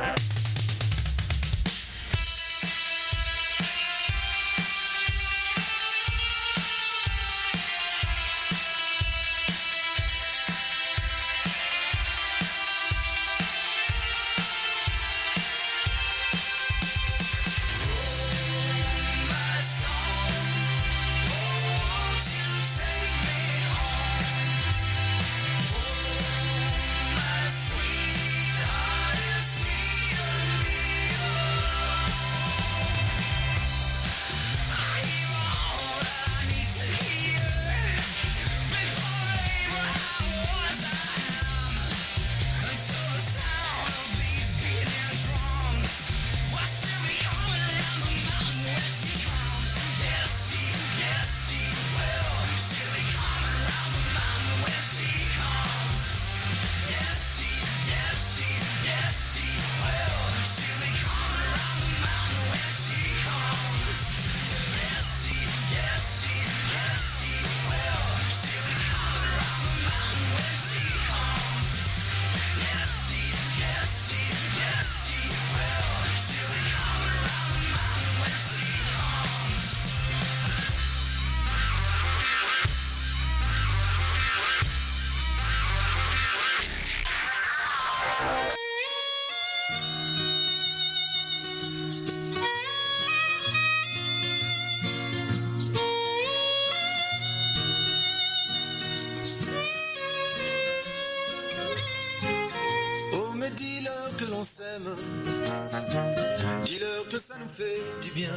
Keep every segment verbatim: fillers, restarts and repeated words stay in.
Dis-leur que ça nous fait du bien.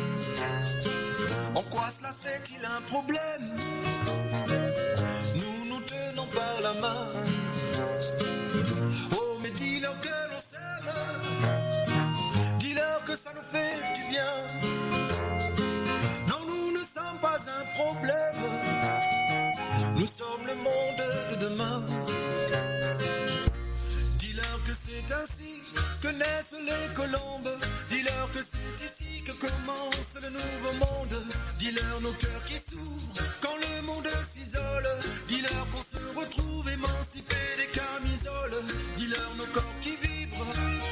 En quoi cela serait-il un problème? Nous nous tenons par la main. Oh, mais dis-leur que l'on s'aime. Dis-leur que ça nous fait du bien. Non, nous ne sommes pas un problème. Nous sommes le monde de demain. Dis-leur que c'est ainsi que naissent les colombes. Dis-leur que c'est ici que commence le nouveau monde. Dis-leur nos cœurs qui s'ouvrent quand le monde s'isole. Dis-leur qu'on se retrouve émancipés des camisoles. Dis-leur nos corps qui vibrent,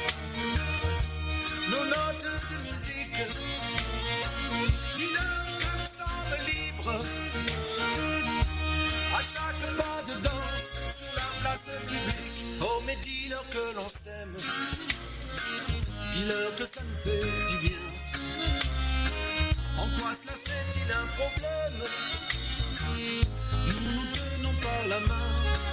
nos notes de musique. Dis-leur que nous sommes libres à chaque pas de danse sur la place publique. Oh, mais dis-leur que l'on s'aime. Dis-leur que ça nous fait du bien. En quoi cela serait-il un problème? Nous nous tenons par la main.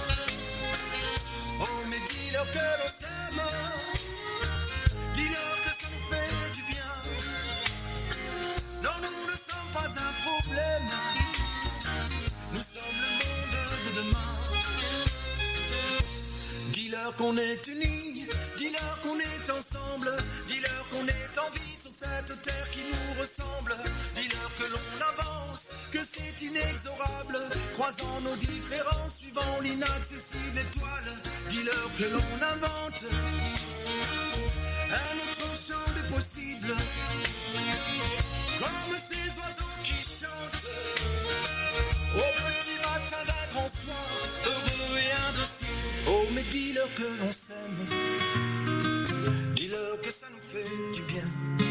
Oh, mais dis-leur que l'on s'aime. Dis-leur que ça nous fait du bien. Non, nous ne sommes pas un problème. Nous sommes le monde de demain. Dis-leur qu'on est unis. Dis-leur qu'on est ensemble. Dis-leur qu'on est en vie sur cette terre qui nous ressemble. Dis-leur que l'on avance, que c'est inexorable, croisant nos différences, suivant l'inaccessible étoile. Dis-leur que l'on invente un autre champ des possibles, comme ces oiseaux qui chantent au petit matin d'un grand soir, heureux et indocible. Oh, mais dis-leur que l'on s'aime. Dis-leur que ça nous fait du bien.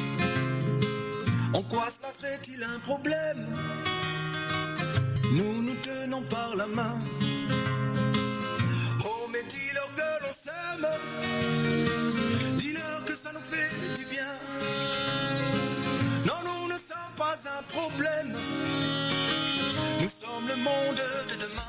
En quoi cela serait-il un problème? Nous nous tenons par la main. Oh, mais dis-leur que l'on s'aime. Dis-leur que ça nous fait du bien. Non, nous ne sommes pas un problème. Nous sommes le monde de demain.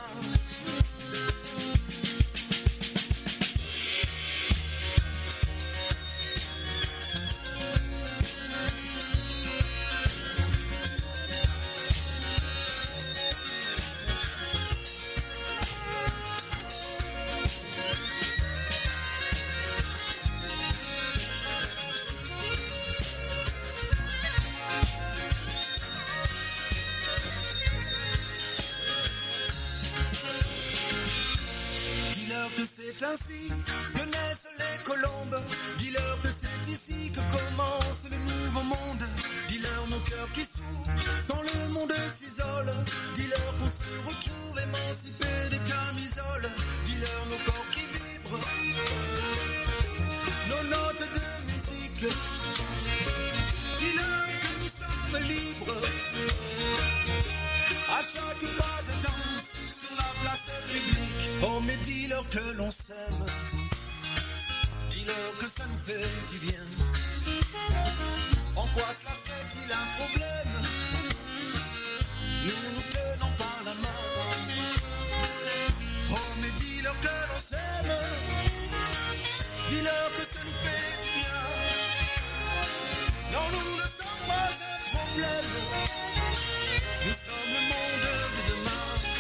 C'est ainsi que naissent les colombes. Dis-leur que c'est ici que commence le nouveau monde. Dis-leur nos cœurs qui s'ouvrent quand le monde s'isole. Dis-leur qu'on se retrouve émancipés des camisoles. Dis-leur nos corps qui vibrent, nos notes de mais dis-leur que l'on s'aime. Dis-leur que ça nous fait du bien. En quoi cela serait-il un problème? Nous nous tenons par la main. Oh mais dis-leur que l'on s'aime. Dis-leur que ça nous fait du bien. Non, nous ne sommes pas un problème. Nous sommes le monde de demain.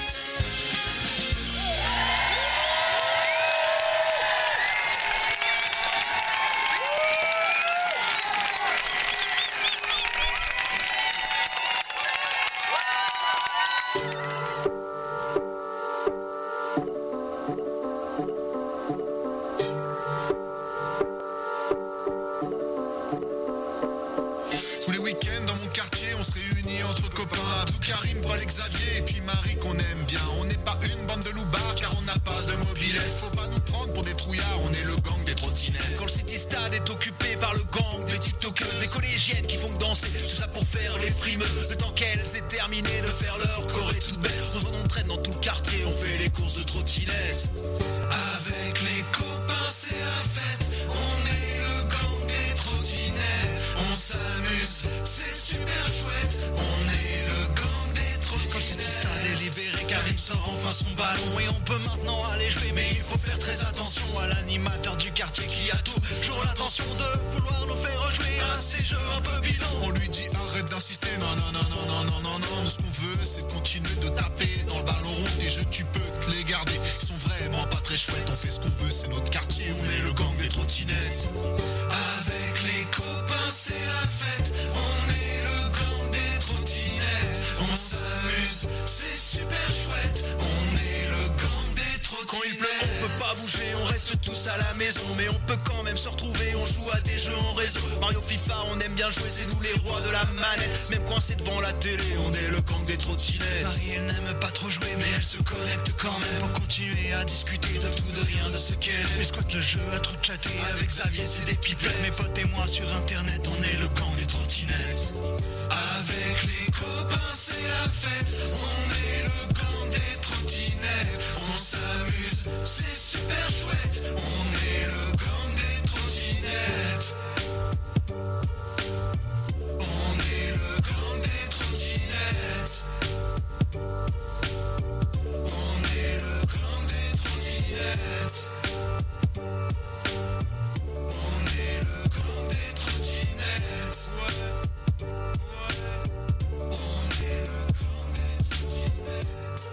Xavier et puis Marie qu'on aime bien. On n'est pas une bande de loupards car on n'a pas de mobilette. Faut pas nous prendre pour des trouillards, on est le gang des trottinettes. Quand le City Stade est occupé par le gang des tiktokeuses, des collégiennes qui font que danser, tout ça pour faire les frimeuses. Le temps qu'elles aient terminé de faire leur choré toute belle, on s'en entraîne dans tout le quartier, on fait les courses de trottinettes. Avec les copains c'est la fête, on est le gang des trottinettes. On s'amuse, c'est super chouette, on est le gang. Quand le City Stade est libéré, Karim sort enfin son ballon et on peut maintenant aller jouer. Mais il faut faire très attention à l'animateur du quartier qui a toujours l'intention de vouloir nous faire rejouer à ces jeux un peu bidons. On lui dit arrête d'insister, non non non non non non non non. Nous ce qu'on veut c'est continuer de taper dans le ballon rond. Tes jeux tu peux te les garder, ils sont vraiment pas très chouettes. On fait ce qu'on veut, c'est notre quartier, on est le gang des trottinettes. Avec les copains c'est la fête, on est le gang des trottinettes. On s'amuse, c'est super chouette, on est le gang des trottinettes. Quand il pleut, on peut pas bouger, on reste tous à la maison. Mais on peut quand même se retrouver, on joue à des jeux en réseau. Mario, FIFA, on aime bien jouer, c'est nous les rois de la manette. Même coincé devant la télé, on est le gang des trottinettes. Marie, elle n'aime pas trop jouer, mais elle se connecte quand même pour continuer à discuter de tout, de rien, de ce qu'elle aime. Mais squatte le jeu à trop chatter, avec Xavier c'est des pipettes. Mes potes et moi sur internet, on est le gang des trottinettes. Avec les copains c'est la fête, on est le gang des trottinettes. On s'amuse, c'est super chouette, on est le gang des trottinettes. On est le gang des trottinettes. On est le gang des trottinettes. On est le gang des trottinettes. Ouais, ouais. On est le gang des trottinettes.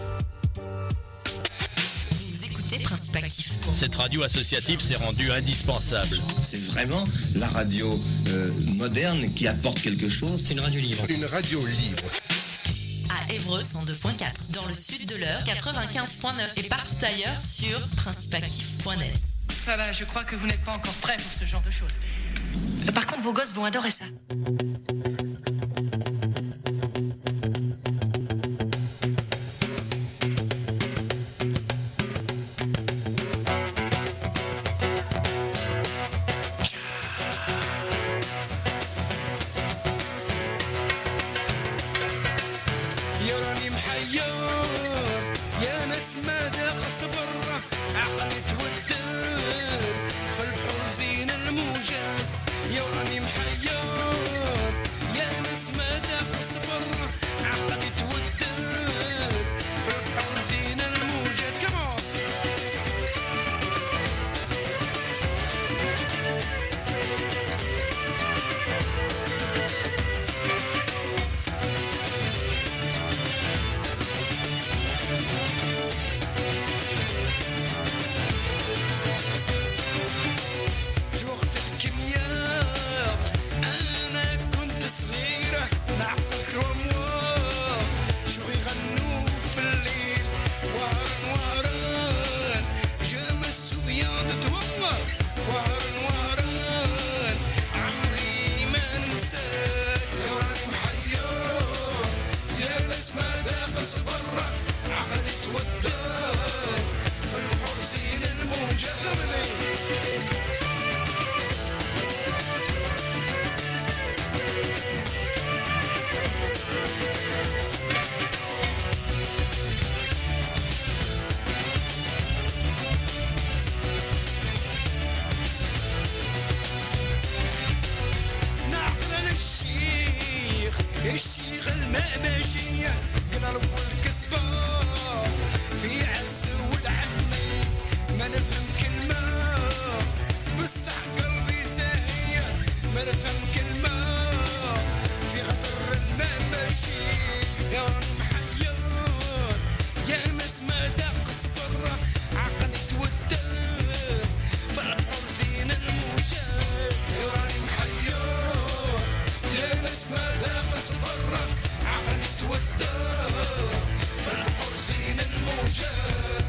Vous écoutez Principe Actif. Cette radio associative s'est rendue indispensable. C'est vraiment la radio euh, moderne qui apporte quelque chose. C'est une radio libre. Une radio libre. À Évreux, cent deux virgule quatre. Dans le sud de l'Eure, quatre-vingt-quinze virgule neuf. Et partout ailleurs sur principe actif point net. Ah bah, je crois que vous n'êtes pas encore prêts pour ce genre de choses. Par contre, vos gosses vont adorer ça. يا راني محير الماشية قلب والكسبة في عز ولد عمي ما نفهم كلمة بصح قلبي ساهية ما نفهم كلمة في خطر الماء ماشي يا راني محير يا ناس ما داقص برا عقلي تودر في البحر زين الموجات يا راني محير يا ناس ما داقص برا عقلي تودر في البحر زين الموجات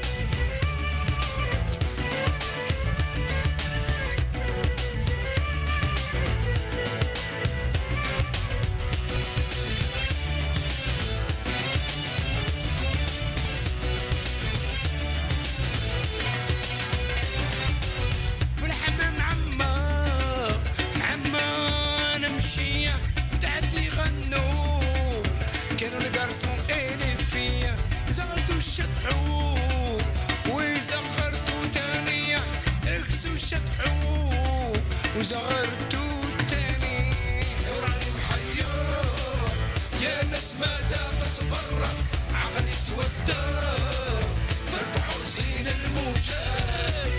والحمام معمر معمر نمشي تعدي غنو كانوا القرصون إلي فيا زغرتو شطحو وزغرتو تانية ركسو شطحو وزغرتو تاني وراني محير يا ناس ما داقص برا عقلي تودر في البحر زين الموجات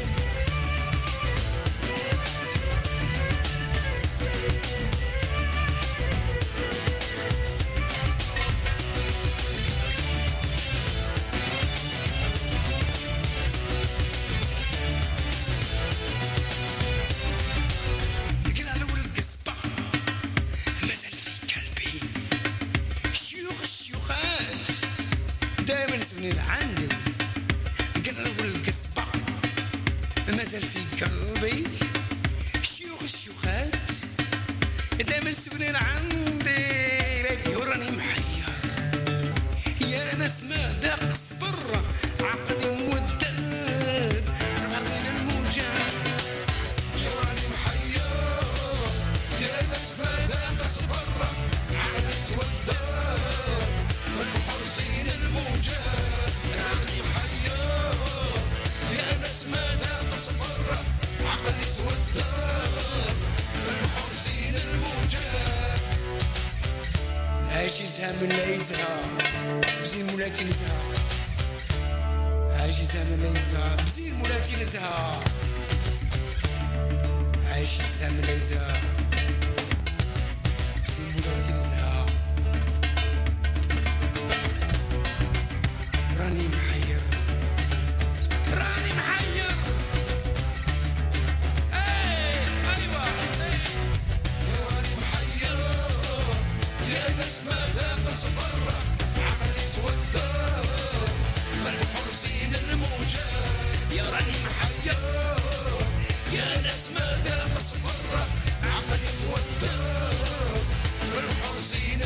قلال والقصبة مازال في قلبي شيوخ الشيوخات دايما سنين عندي قلال والقصبة مازال في قلبي شيوخ الشيوخات دايما سنين عندي بيبي وراني محير يا ناس ما داقص برا عقلي مودر غرقين الموجات يا راني محير يا ناس ما داقص برا عقلي تودر في البحر زين الموجات راني محير يا ناس ما داقص برا عقلي تودر في البحر زين الموجات عايش يزهى من لا يزهى بزين مولاتي نزهى عايش يزهى من لا يزهى بزين مولاتي نزهى عايش يزهى من لا يزهى بزين مولاتي نزهى راني محير راني محير ايه ايوه راني محير يا ناس ما داقص برا عقلي تودر في البحر زين الموجات يا راني محير يا ناس ما داقص برا عقلي تودر في البحر زين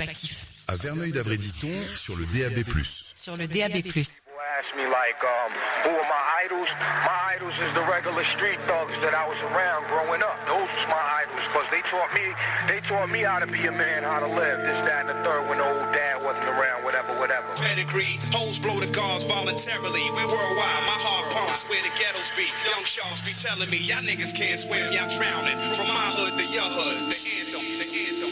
Principactif. À Verneuil-d'Avray-Diton, sur le D A B plus. Sur le D A B plus. Ask me like, um, who are my idols? My idols is the regular street thugs that I was around growing up. Those was my idols, because they taught me, they taught me how to be a man, how to live, this, that, and the third when the old dad wasn't around, whatever, whatever. Pedigree, hoes blow the guards voluntarily. We worldwide, my heart pumps where the ghettos be. Young sharks be telling me, y'all niggas can't swim, y'all drowning. From my hood to your hood, the anthem, the anthem.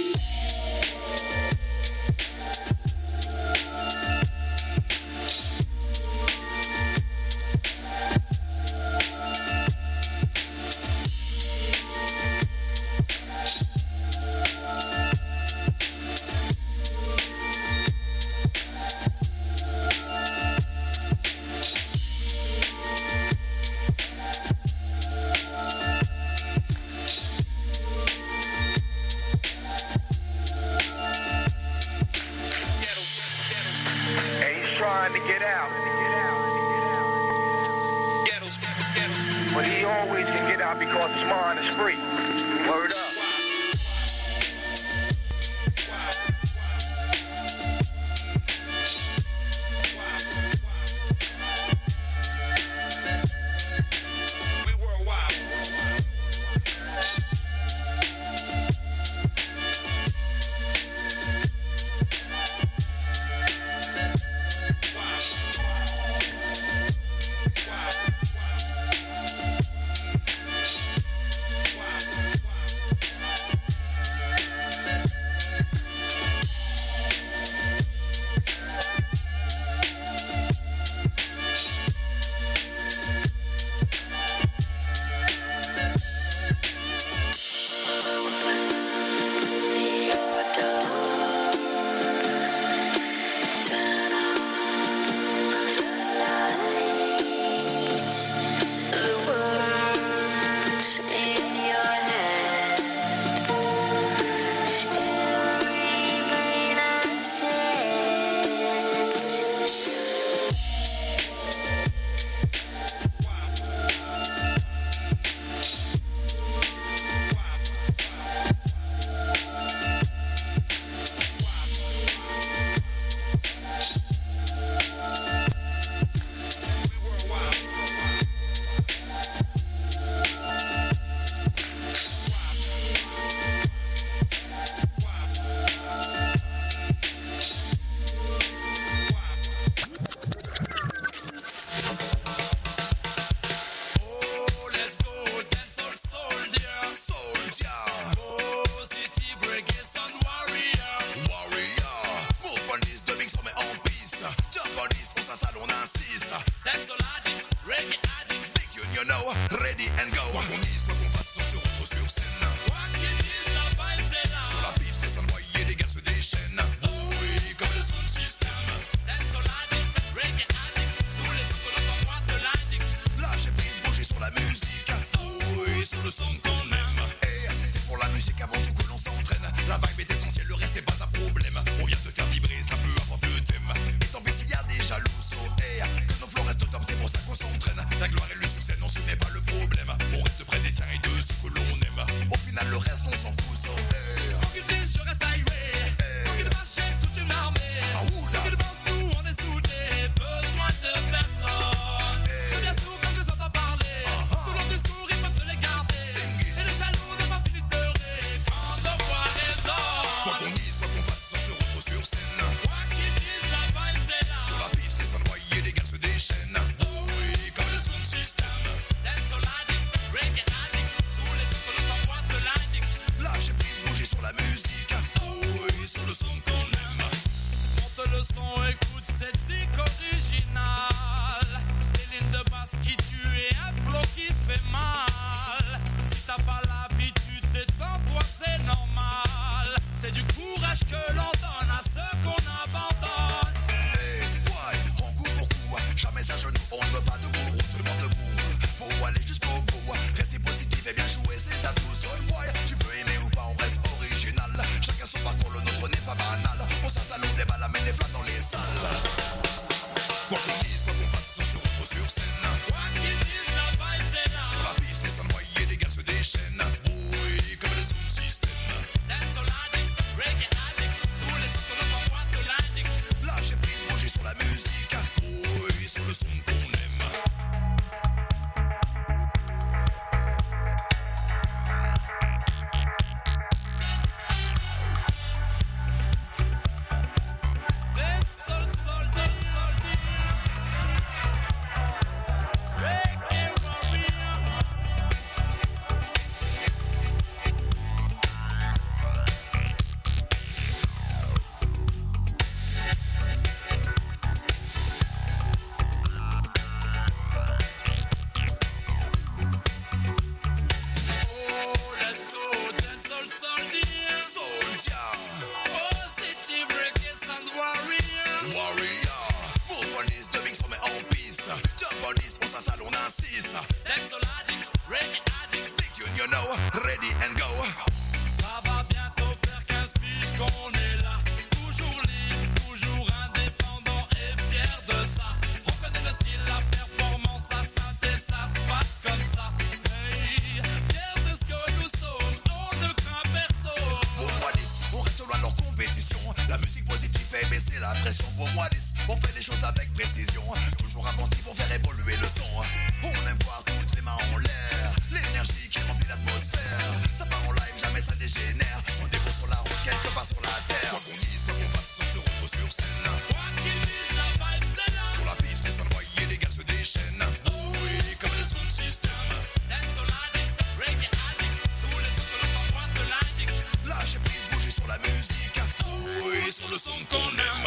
La musique positive fait baisser la pression. Pour moi, on fait les choses avec précision. Toujours inventif pour faire évoluer le son. On aime voir toutes les mains en l'air. L'énergie qui remplit l'atmosphère. Ça part en live, jamais ça dégénère. On découvre sur la route, quelque part sur la terre. Quoi qu'on dise, quoi qu'on fasse, on se retrouve sur scène. Quoi qu'ils disent, la vibe c'est là. Sur la piste, les soundboys et les gars se déchaînent. Oui, comme le sound system. Dancehall addict, reggae addict. Tous les sons que l'on t'envoie te l'indiquent. Lâchez prise, bougez sur la musique. Oui, sur le son qu'on aime.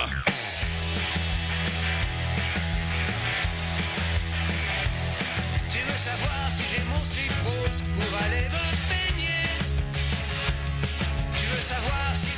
Tu veux savoir si j'ai mon slip rose pour aller me baigner? Tu veux savoir si